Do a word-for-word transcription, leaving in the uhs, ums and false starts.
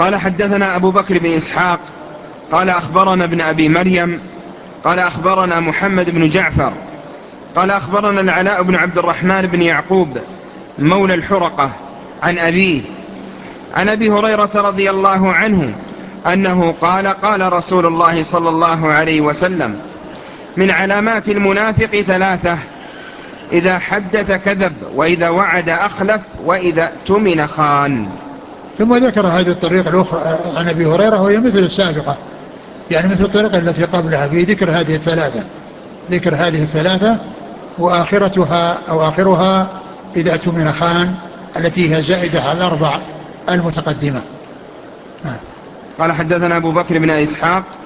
قال حدثنا أبو بكر بن إسحاق قال أخبرنا ابن أبي مريم قال أخبرنا محمد بن جعفر قال أخبرنا العلاء بن عبد الرحمن بن يعقوب مولى الحرقة عن أبيه عن أبي هريرة رضي الله عنه أنه قال قال رسول الله صلى الله عليه وسلم: من علامات المنافق ثلاثة: إذا حدث كذب، وإذا وعد أخلف، وإذا اؤتمن خان. ثم ذكر هذه الطريقة الأخرى عن أبي هريرة وهي مثل السابقة، يعني مثل الطريقة التي قبلها في ذكر هذه الثلاثة ذكر هذه الثلاثة وآخرتها أو آخرها إذا اؤتمن خان، التي هي زائدة على الأربع المتقدمة. قال حدثنا أبو بكر بن إسحاق